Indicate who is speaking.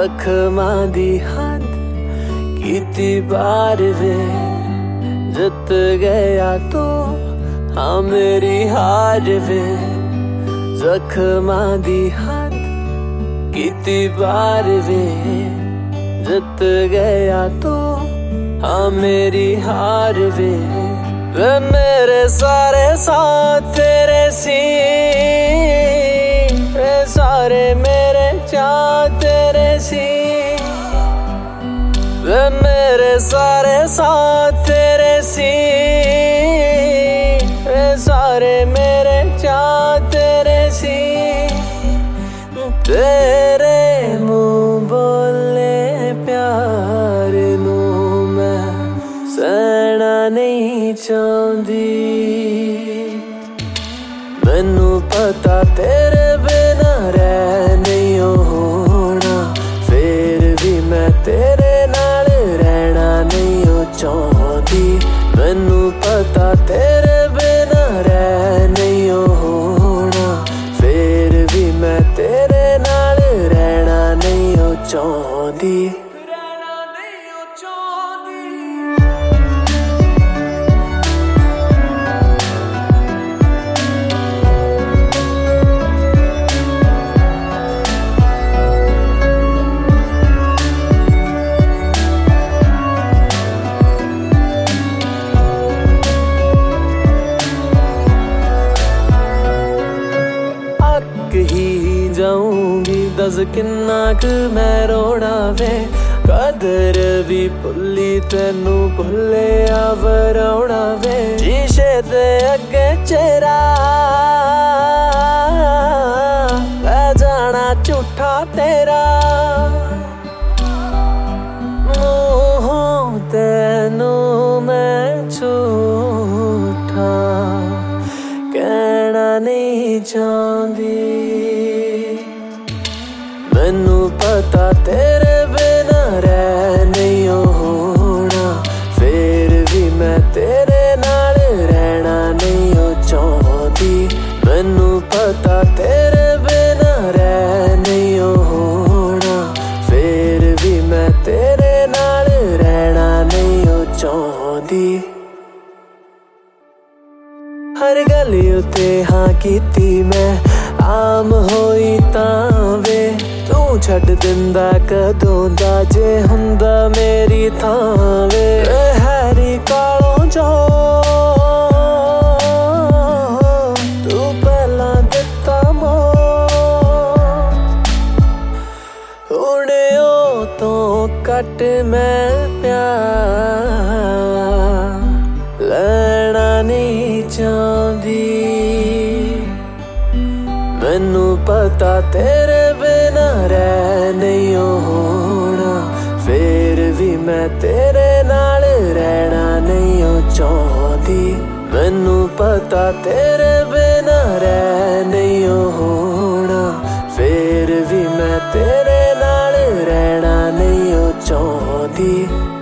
Speaker 1: ਜ਼ਖਮਾਂ ਦੀ ਹੱਦ ਕੀਤੀ ਪਾਰ ਵੇ ਜਿੱਤ ਗਿਆ ਤੂੰ हाँ मेरी हार वे ਜ਼ਖਮਾਂ ਦੀ ਹੱਦ ਕੀਤੀ ਪਾਰ ਵੇ ਜਿੱਤ ਗਿਆ ਤੂੰ हाँ मेरी हार वे मेरे सारे साथ तेरे सी वे सारे मेरे चाह तेरे सी वे मेरे सारे साथ तेरे सी वे सारे मेरे चाह तेरे सी तेरे मुँह बोले प्यार नू मैं सहना नहीं चाहती मैनू पता तेरे बिना रह नहीं होना फिर भी मैं तेरे नाल रहना नहीं चाहती मैनू पता तेरे बिना रह नहीं होना फिर भी मैं तेरे नाल रहना नहीं चाहती ही जाऊंगी दस किन्ना क मैं रोना वे कदर भी भुली तेनू भुले आवराउना वे शीशे दे अगे चेहरा लै जाना झूठा तेरा मुँहों तेनू मैं झूठा कहना नहीं चाहती मैनू पता तेरे बिना रह नहीं होना फिर भी मैं तेरे नाल रहना नहीं चाहती मैनू पता तेरे बिना रह नहीं होना फिर भी मैं तेरे नाल रहना नहीं चाहती हर गल उत्ते हाँ कीती मैं आम होई तां वे तू छड्ड दिंदा कदों दा जे हुंदा मेरी थां वे हैरी कालों जो तू पहला दिता मो हुणे ओ तो कट मैं प्यार लेना नहीं चाहती मैनू पता तेरे बिना रह नहीं होना फिर भी मैं तेरे नाल रहना नहीं चाहती मैनू पता तेरे बिना रह नहीं होना फिर भी मैं तेरे नाल रहना नहीं चाहती